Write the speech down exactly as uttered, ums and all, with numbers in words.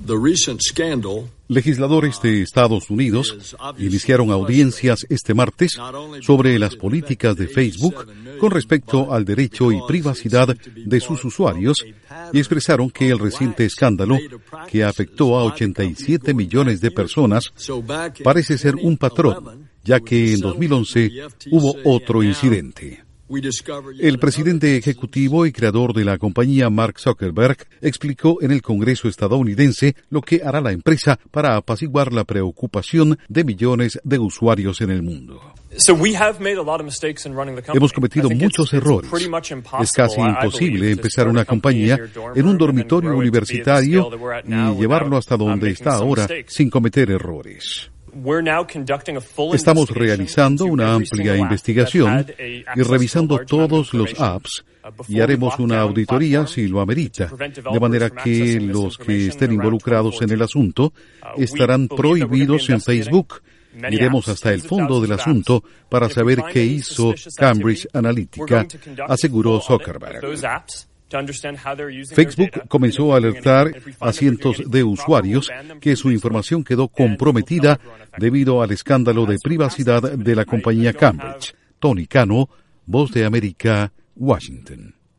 Legisladores de Estados Unidos iniciaron audiencias este martes sobre las políticas de Facebook con respecto al derecho y privacidad de sus usuarios y expresaron que el reciente escándalo, que afectó a ochenta y siete millones de personas, parece ser un patrón, ya que en dos mil once hubo otro incidente. El presidente ejecutivo y creador de la compañía, Mark Zuckerberg, explicó en el Congreso estadounidense lo que hará la empresa para apaciguar la preocupación de millones de usuarios en el mundo. Hemos cometido muchos errores. Es casi imposible empezar una compañía en un dormitorio universitario y llevarlo hasta donde está ahora sin cometer errores. Estamos realizando una amplia investigación y revisando todos los apps y haremos una auditoría si lo amerita, de manera que los que estén involucrados en el asunto estarán prohibidos en Facebook. Iremos hasta el fondo del asunto para saber qué hizo Cambridge Analytica, aseguró Zuckerberg. Facebook comenzó a alertar a cientos de usuarios que su información quedó comprometida debido al escándalo de privacidad de la compañía Cambridge. Tony Cano, Voz de América, Washington.